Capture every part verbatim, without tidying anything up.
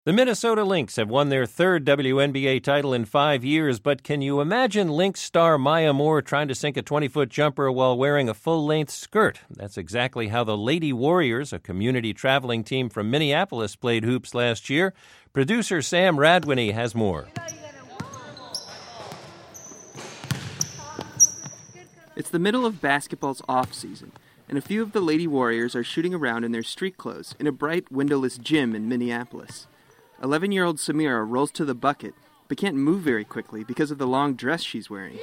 The Minnesota Lynx have won their third W N B A title in five years, but can you imagine Lynx star Maya Moore trying to sink a twenty-foot jumper while wearing a full-length skirt? That's exactly how the Lady Warriors, a community traveling team from Minneapolis, played hoops last year. Producer Sam Radwini has more. It's the middle of basketball's off-season, and a few of the Lady Warriors are shooting around in their street clothes in a bright, windowless gym in Minneapolis. eleven-year-old Samira rolls to the bucket, but can't move very quickly because of the long dress she's wearing.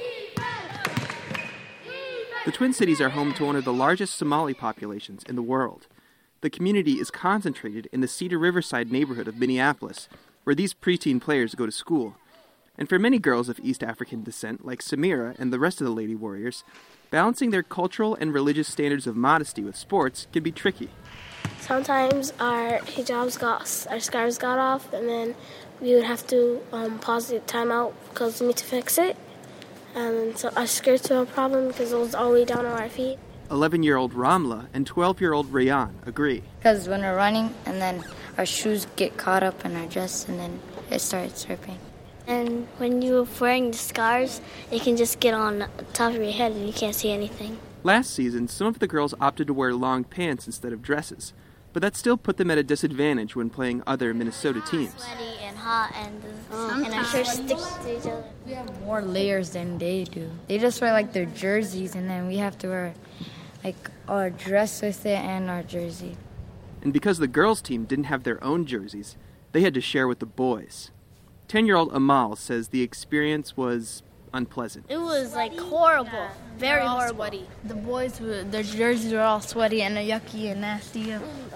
The Twin Cities are home to one of the largest Somali populations in the world. The community is concentrated in the Cedar Riverside neighborhood of Minneapolis, where these preteen players go to school. And for many girls of East African descent, like Samira and the rest of the Lady Warriors, balancing their cultural and religious standards of modesty with sports can be tricky. Sometimes our hijabs got, our scarves got off, and then we would have to um, pause the timeout because we need to fix it. And so our skirts were a problem because it was all the way down on our feet. eleven-year-old Ramla and twelve-year-old Rayan agree. Because when we're running, and then our shoes get caught up in our dress, and then it starts dripping. And when you're wearing the scarves, it can just get on the top of your head and you can't see anything. Last season, some of the girls opted to wear long pants instead of dresses, but that still put them at a disadvantage when playing other Minnesota teams. Sweaty and hot, and, um, and our shirts stick to each other. We have more layers than they do. They just wear like their jerseys, and then we have to wear like our dress with it and our jersey. And because the girls' team didn't have their own jerseys, they had to share with the boys. Ten-year-old Amal says the experience was unpleasant. It was like horrible, very horrible. Sweaty. The boys, were, their jerseys were all sweaty and yucky and nasty.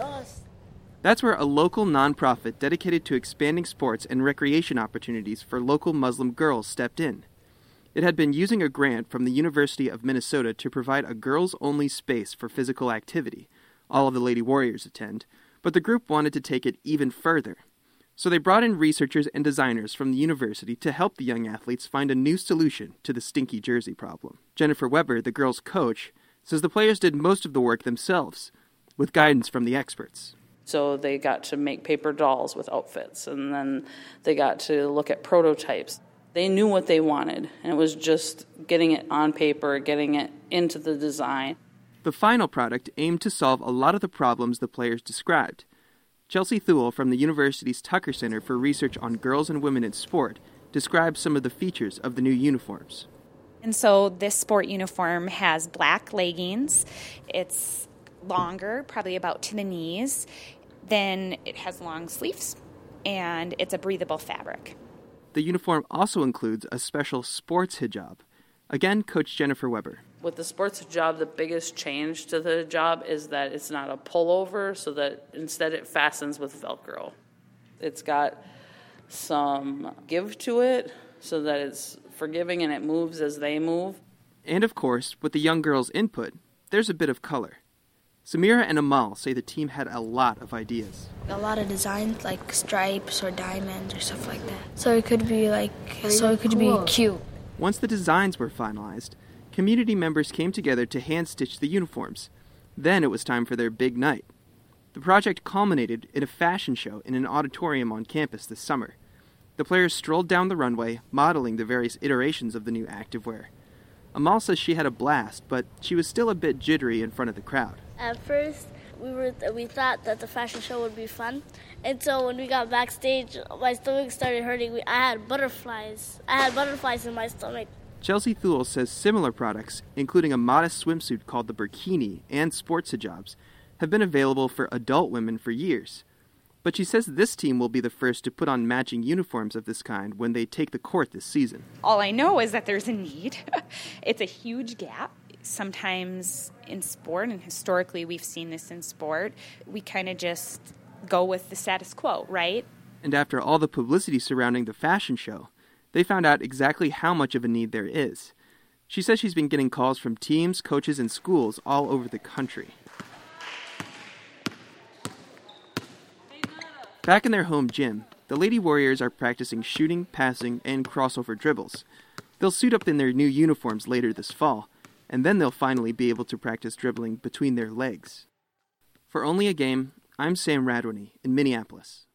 That's where a local nonprofit dedicated to expanding sports and recreation opportunities for local Muslim girls stepped in. It had been using a grant from the University of Minnesota to provide a girls-only space for physical activity. All of the Lady Warriors attend, but the group wanted to take it even further. So they brought in researchers and designers from the university to help the young athletes find a new solution to the stinky jersey problem. Jennifer Weber, the girls' coach, says the players did most of the work themselves, with guidance from the experts. So they got to make paper dolls with outfits, and then they got to look at prototypes. They knew what they wanted, and it was just getting it on paper, getting it into the design. The final product aimed to solve a lot of the problems the players described. Chelsea Thule from the university's Tucker Center for Research on Girls and Women in Sport describes some of the features of the new uniforms. And so this sport uniform has black leggings. It's longer, probably about to the knees. Then it has long sleeves, and it's a breathable fabric. The uniform also includes a special sports hijab. Again, Coach Jennifer Weber. With the sports hijab, the biggest change to the hijab is that it's not a pullover, so that instead it fastens with Velcro. It's got some give to it so that it's forgiving and it moves as they move. And of course, with the young girls' input, there's a bit of color. Samira and Amal say the team had a lot of ideas. A lot of designs like stripes or diamonds or stuff like that. So it could be like, so it could be cute. Once the designs were finalized, community members came together to hand-stitch the uniforms. Then it was time for their big night. The project culminated in a fashion show in an auditorium on campus this summer. The players strolled down the runway, modeling the various iterations of the new activewear. Amal says she had a blast, but she was still a bit jittery in front of the crowd. At first, we were we thought that the fashion show would be fun, and so when we got backstage, my stomach started hurting. I had butterflies. I had butterflies in my stomach. Chelsea Thule says similar products, including a modest swimsuit called the burkini and sports hijabs, have been available for adult women for years. But she says this team will be the first to put on matching uniforms of this kind when they take the court this season. All I know is that there's a need. It's a huge gap. Sometimes in sport, and historically we've seen this in sport, we kind of just go with the status quo, right? And after all the publicity surrounding the fashion show, they found out exactly how much of a need there is. She says she's been getting calls from teams, coaches, and schools all over the country. Back in their home gym, the Lady Warriors are practicing shooting, passing, and crossover dribbles. They'll suit up in their new uniforms later this fall, and then they'll finally be able to practice dribbling between their legs. For Only a Game, I'm Sam Radwini in Minneapolis.